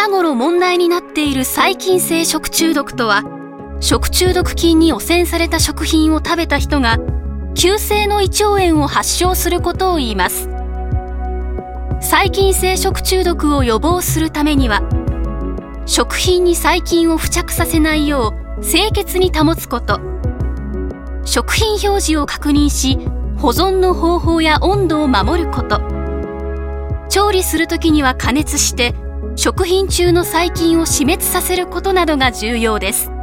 近頃問題になっている細菌性食中毒とは、食中毒菌に汚染された食品を食べた人が急性の胃腸炎を発症することを言います。細菌性食中毒を予防するためには、食品に細菌を付着させないよう清潔に保つこと、食品表示を確認し保存の方法や温度を守ること、調理するときには加熱して食品中の細菌を死滅させることなどが重要です。